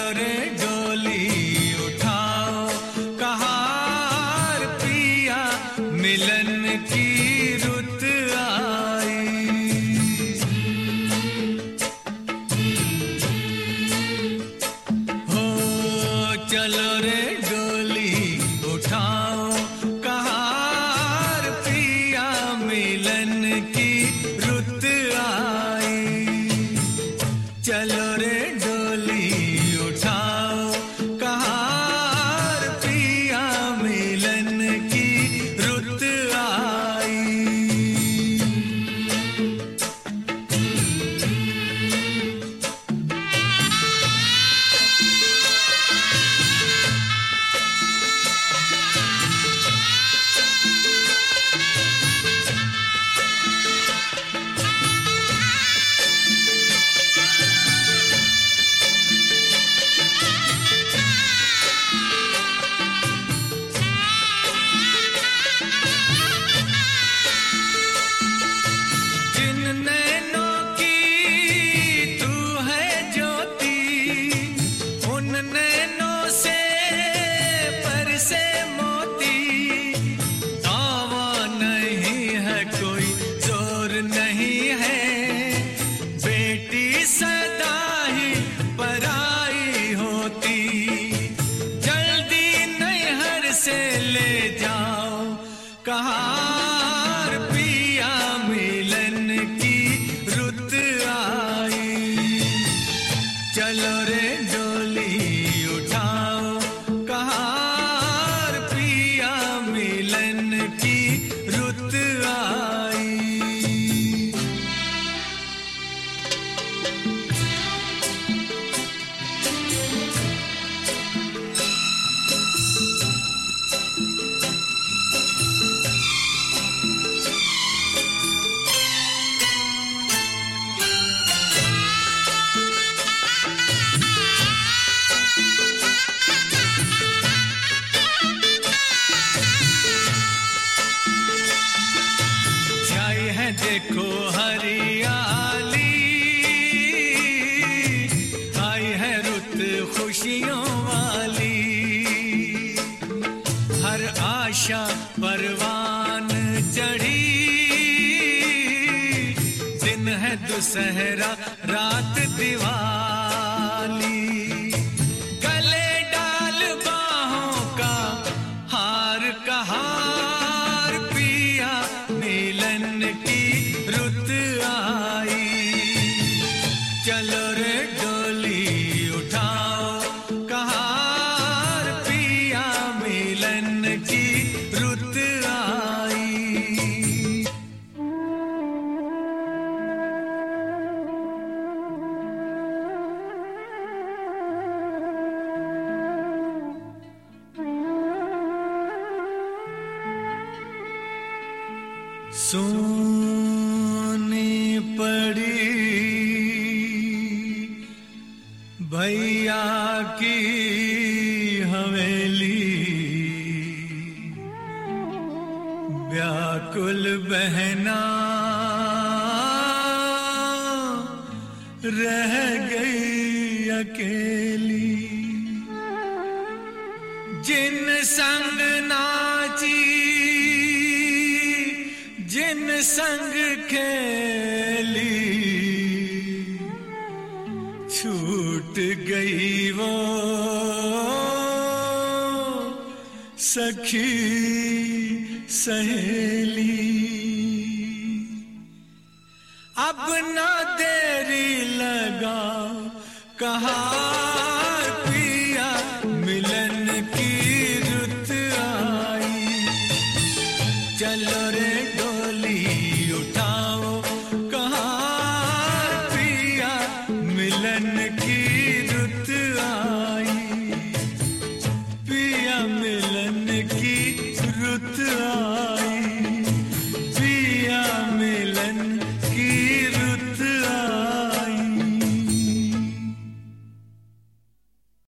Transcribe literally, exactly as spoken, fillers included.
चलो रे डोली उठाओ कहार पिया मिलन की रुत आई। हो चलो रे डोली उठाओ कहार पिया मिलन की रुत आई। चलो रे डोली उठाओ कहार पिया मिलन की रुत आई। कहार पिया मिलन की रुत आई। चलो रे डोली उठाओ कहार पिया मिलन की रुत आई। देखो हरियाली आई है रुत खुशियों वाली। हर आशा परवान चढ़ी दिन है दुसहरा रात दिवाली। गले डाल बाहों का हार कहार पिया मिलन की रुत आई। चलो रे डोली उठाओ कहार पिया मिलन की रुत आई। सोनी पड़ी भैया की हवेली। व्याकुल बहना रह गई अकेली। जिन संग नाची जिन संग खेली छूट गई वो सखी सहेली। अब ना देरी लगाओ कहार पिया मिलन की रुत आई। चलो रे डोली उठाओ कहार पिया मिलन की रुत आई।